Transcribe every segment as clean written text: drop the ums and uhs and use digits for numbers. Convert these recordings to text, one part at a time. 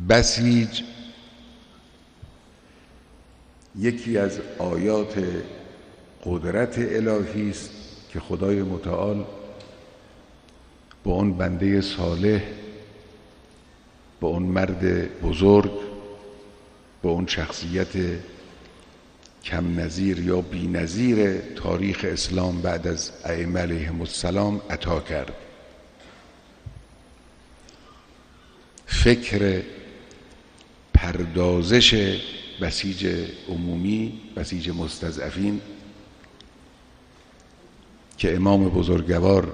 بسیج یکی از آیات قدرت الهی است که خدای متعال با اون بنده صالح، با اون مرد بزرگ، با اون شخصیت کم نظیر یا بی نظیر تاریخ اسلام بعد از ائمه علیهم السلام عطا کرد. فکر پردازش بسیج عمومی، بسیج مستضعفین که امام بزرگوار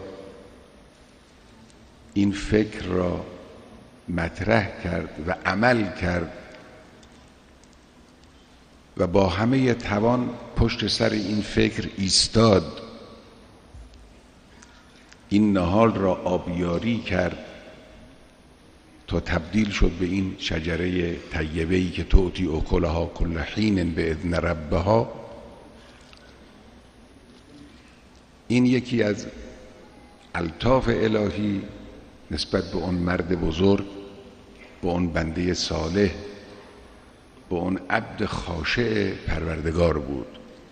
این فکر را مطرح کرد و عمل کرد و با همه توان پشت سر این فکر ایستاد، این نهال را آبیاری کرد تا تبدیل شد به این شجره طیبه‌ای که تؤتی اکلها کل حین باذن ربها. این یکی از الطاف الهی نسبت به اون مرد بزرگ، به اون بنده صالح، به اون عبد خاشع پروردگار بود.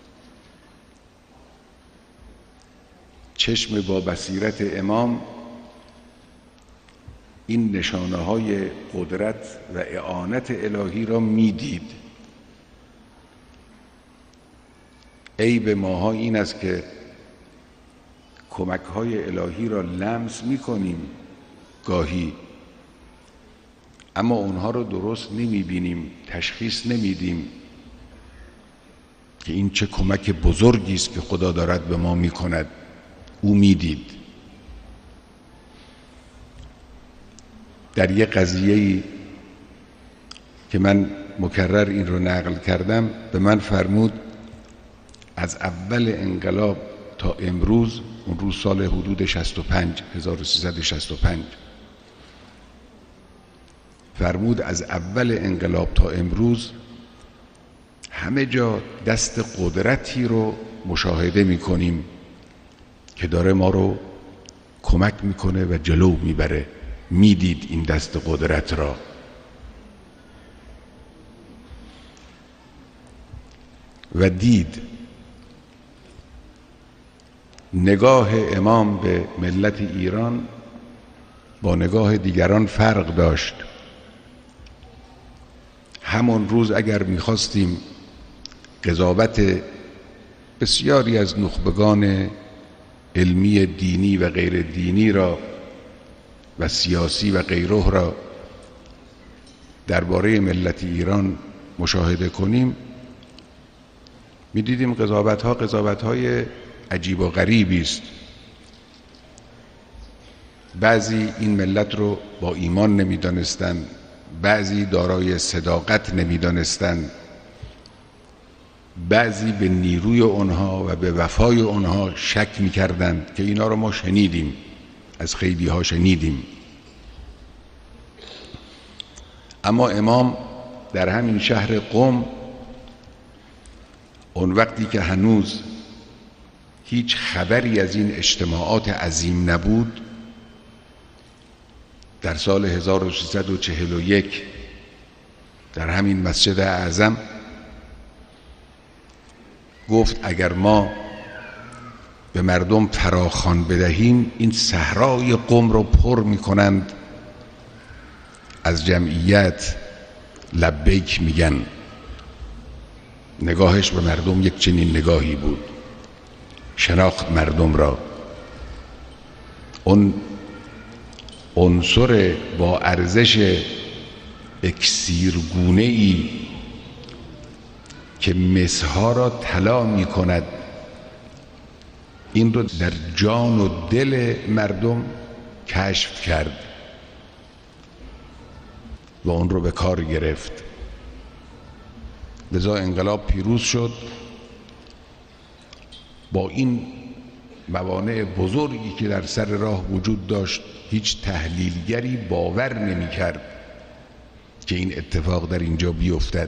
چشم با بصیرت امام این نشانه های قدرت و اعانت الهی را میدید. عیب ماها این است که کمک های الهی را لمس میکنیم گاهی، اما اونها رو درست نمیبینیم، تشخیص نمیدیم که این چه کمک بزرگی است که خدا دارد به ما میکند. او میدید. در یک قضیه‌ای که من مکرر این رو نقل کردم به من فرمود از اول انقلاب تا امروز، اون روز سال حدود 1365 فرمود از اول انقلاب تا امروز همه جا دست قدرتی رو مشاهده میکنیم که داره ما رو کمک میکنه و جلو میبره. میدید این دست قدرت را. و دید. نگاه امام به ملت ایران با نگاه دیگران فرق داشت. همون روز اگر میخواستیم قضاوت بسیاری از نخبگان علمی دینی و غیر دینی را و سیاسی و غیره را درباره ملت ایران مشاهده کنیم، میدیدیم قضاوت‌های عجیب و غریبی است. بعضی این ملت رو با ایمان نمیدانستند، بعضی دارای صداقت نمیدانستند، بعضی به نیروی اونها و به وفای اونها شک میکردند که اینا رو ما شنیدیم، از خیلی ها شنیدیم. اما امام در همین شهر قم، اون وقتی که هنوز هیچ خبری از این اجتماعات عظیم نبود، در سال 1341 در همین مسجد اعظم گفت اگر ما به مردم فراخوان بدهیم این صحرای قم رو پر میکنند، از جمعیت لبیک میگن. نگاهش به مردم یک چنین نگاهی بود، شناخت مردم را. اون عنصر با ارزش اکسیرگونه‌ای که مسها را طلا می کند، این رو در جان و دل مردم کشف کرد و اون رو به کار گرفت. لذا انقلاب پیروز شد. با این موانع بزرگی که در سر راه وجود داشت، هیچ تحلیلگری باور نمی کرد که این اتفاق در اینجا بیفتد.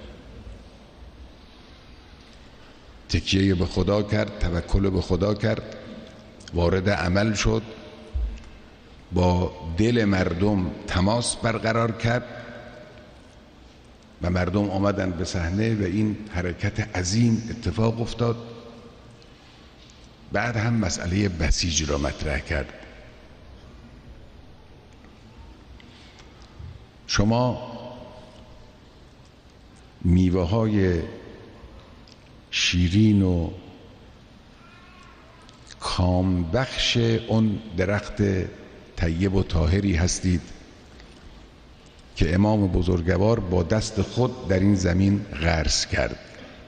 تکیه به خدا کرد، توکل به خدا کرد، وارد عمل شد، با دل مردم تماس برقرار کرد و مردم آمدن به صحنه و این حرکت عظیم اتفاق افتاد. بعد هم مسئله بسیج را مطرح کرد. شما میوه های شیرین و کامبخش اون درخت طیب و طاهری هستید که امام بزرگوار با دست خود در این زمین غرس کرد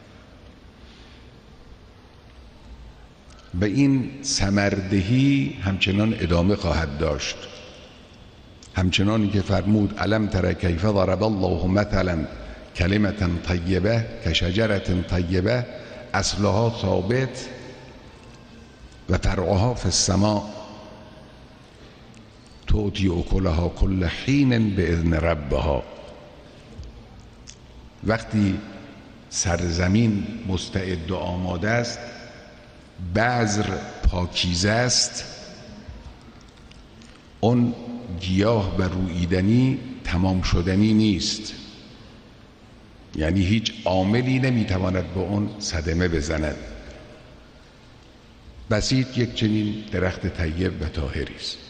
و این ثمردهی همچنان ادامه خواهد داشت، همچنانی که فرمود الم تر کیف ضرب الله مثلا کلمة طیبه کشجرة طیبه اصلها ثابت و فرعها فی السماء تؤتی اکلها کل حین باذن ربها. وقتی سرزمین مستعد و آماده است، بذر پاکیزه است، اون گیاه و روییدنی تمام شدنی نیست، یعنی هیچ عاملی نمیتواند به اون صدمه بزند. بسیج یک چنین درخت طیب و طاهری است.